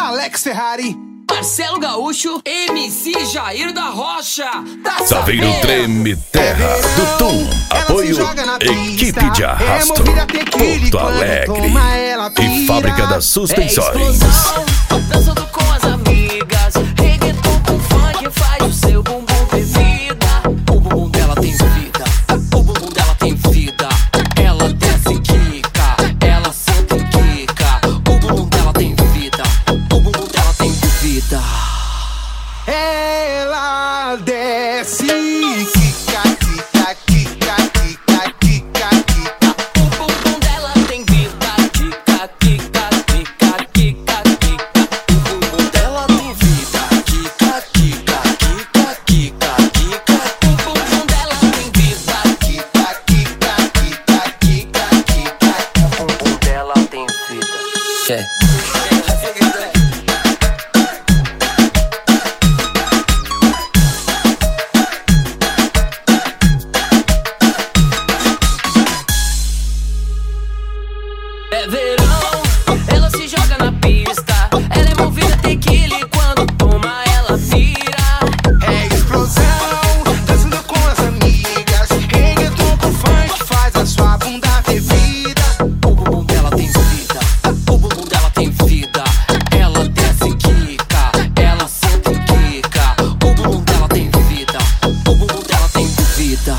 Alex Ferrari, Marcelo Gaúcho, MC Jair da Rocha. Tá Saveiro Treme Terra do Tum. Apoio Equipe de Arrasto, Porto Alegre e Fábrica das Suspensões. Dançando com as amigas, reggaeton com funk faz o seu bumbum ter vida. O bumbum dela tem vida, o bumbum dela tem vida. Ela desce e quica, ela senta e quica. O bumbum dela tem vida, o bumbum dela tem vida. ela desce, quica, quica, quica, quica, quica, quica. O bumbum dela tem vida, quica, quica, quica, quica, quica. O bumbum dela tem vida, quica, quica, quica, quica, quica. O bumbum dela tem vida, Quica, quica, quica, quica, quica. o bumbum dela tem vida. É verão, ela se joga na pista. Ela é movida tequila e quando toma ela vira. É explosão, dançando com as amigas. Reggaeton com funk faz a sua bunda ter vida. O bumbum dela tem vida, o bumbum dela tem vida. Ela desce e quica, ela senta e quica. O bumbum dela tem vida, o bumbum dela tem vida.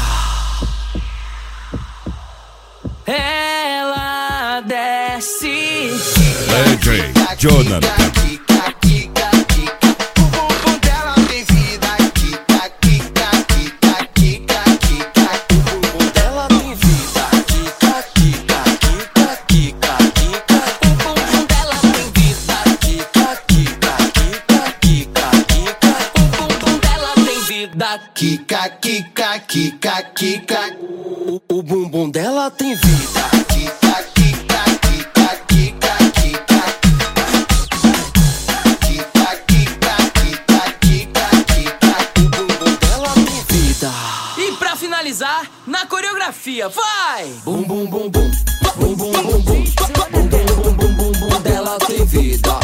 Ela desce. DJ Jonathan. Quica, quica, quica. O bumbum dela tem vida. Quica, quica, quica, quica, quica. O bumbum dela tem vida, quica, quica, quica, quica, quica. O bumbum dela tem vida, quica, quica, quica, quica, quica. O bumbum dela tem vida, Quica, quica, quica, quica. o bumbum dela tem vida. Quica, quica, quica, quica, quica. Quica, quica, quica, quica, quica. O bumbum dela tem vida. E pra finalizar, na coreografia, vai! Bum bum bum bum, bum bum bum bum, bum bum bum bum bum bum dela tem vida.